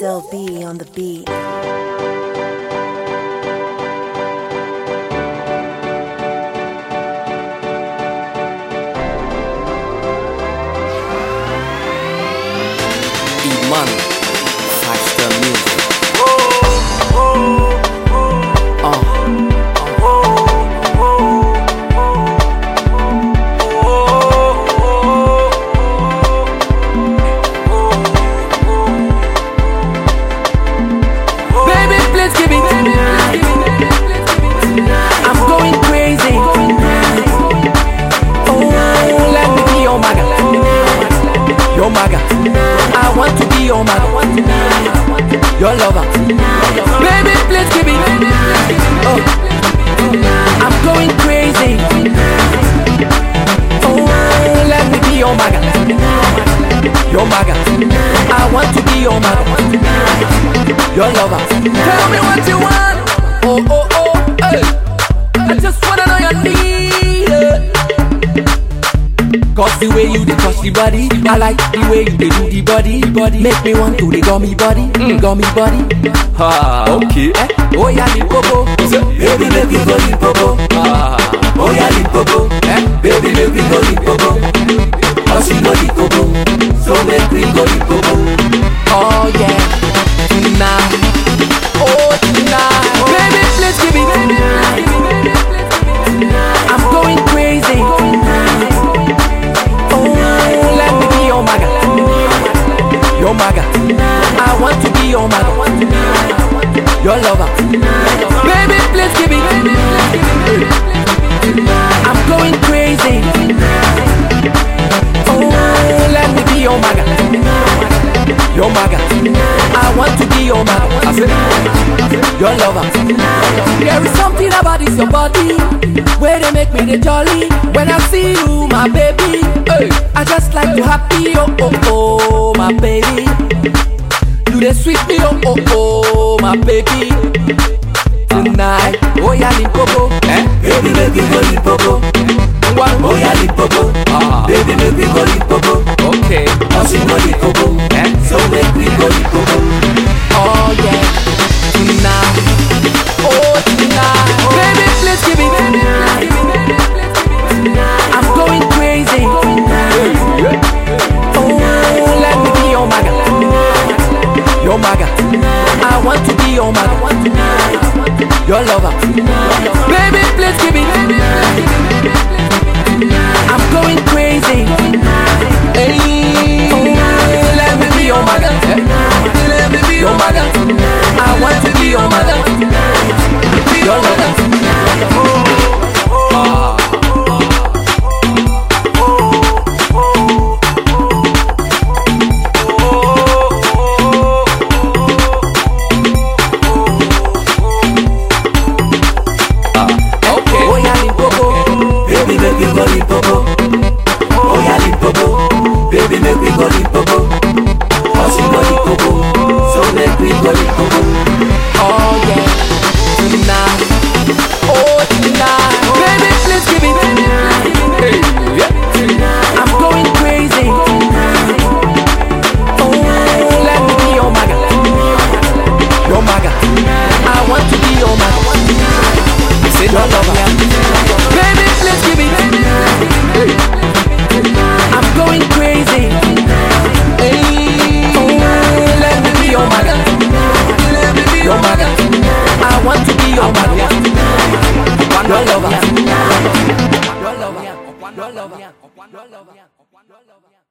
Still be on the beat. E-Money, Faster Music. Baby, please give it. I'm going crazy. Oh, let me be your maga. Your maga. I want to be your maga. Your lover. Baby, please give it. Oh, I'm going crazy. Oh, let me be your maga. Your maga. I want to be your maga. Your lover. Tell me what you want. Oh, oh, oh, hey. I just wanna know your need. Cause the way you dey touch the body, I like the way you dey do the body. Make me want to the gummy body, gummy body. Okay. Oh yeah, Limpopo. Baby, make me go Limpopo. Oh yeah, Limpopo. Baby, make me go Limpopo. Oh, she go Limpopo. So make me go Limpopo. Oh yeah, tonight. Oh tonight. Baby, please give it. I'm going crazy. Oh, let me be your maga. Your maga. I want to be your maga. Your lover. Baby, please give it. I'm going crazy. Oh, let me be your maga. Your maga. I want to be your maga. I said, your lover. There is something about this your body where they make me the jolly. When I see you, my baby, hey, I just like to happy. Oh oh oh, my baby. You the sweet me, oh oh oh, my baby. Tonight, oh yeah, Limpopo. Baby, make me go Limpopo. Oh yeah, Limpopo. Baby, make me go Limpopo. Okay. Oh, she go Limpopo. So make me go Limpopo. Oh yeah, tonight. Oh tonight. Baby, please give it. I'm going crazy. Oh, let me be your maga. Your maga. I want to be your maga. Your lover. Baby, please give it. I'm going crazy. Hey, oh, let me be your maga. Let me be your maga. I want to be your maga. Your lover. Okay. Oh yeah, Limpopo. Baby, make me go Limpopo. Oh yeah, Limpopo. Baby, make me go Limpopo. Oh, she go Limpopo. So make me go Limpopo. Oh yeah, tonight. Oh tonight. Baby, please give it. Hey, yeah. I'm going crazy. Oh, let me be your maga. Your maga. I want to be your maga. Say your lover. Baby, please give it. Hey. I'm going crazy. Hey. Oh, let me be your maga. Your maga. I want to be your maga. Your lover. Your lover. Your lover. Your lover.